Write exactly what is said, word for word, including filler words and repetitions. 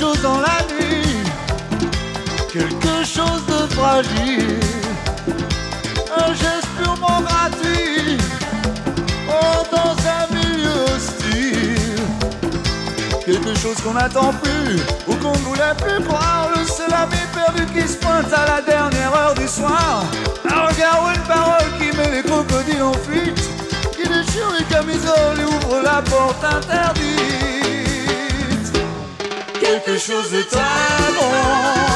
chose dans la nuit, quelque chose de fragile, un geste purement gratuit, oh, dans un milieu hostile, quelque chose qu'on n'attend plus ou qu'on ne voulait plus croire, le seul ami perdu qui se pointe à la dernière heure du soir, un regard ou une parole qui met les crocodiles en fuite, qui déchire les camisoles et ouvre la porte interdite. Quelque chose de très bon.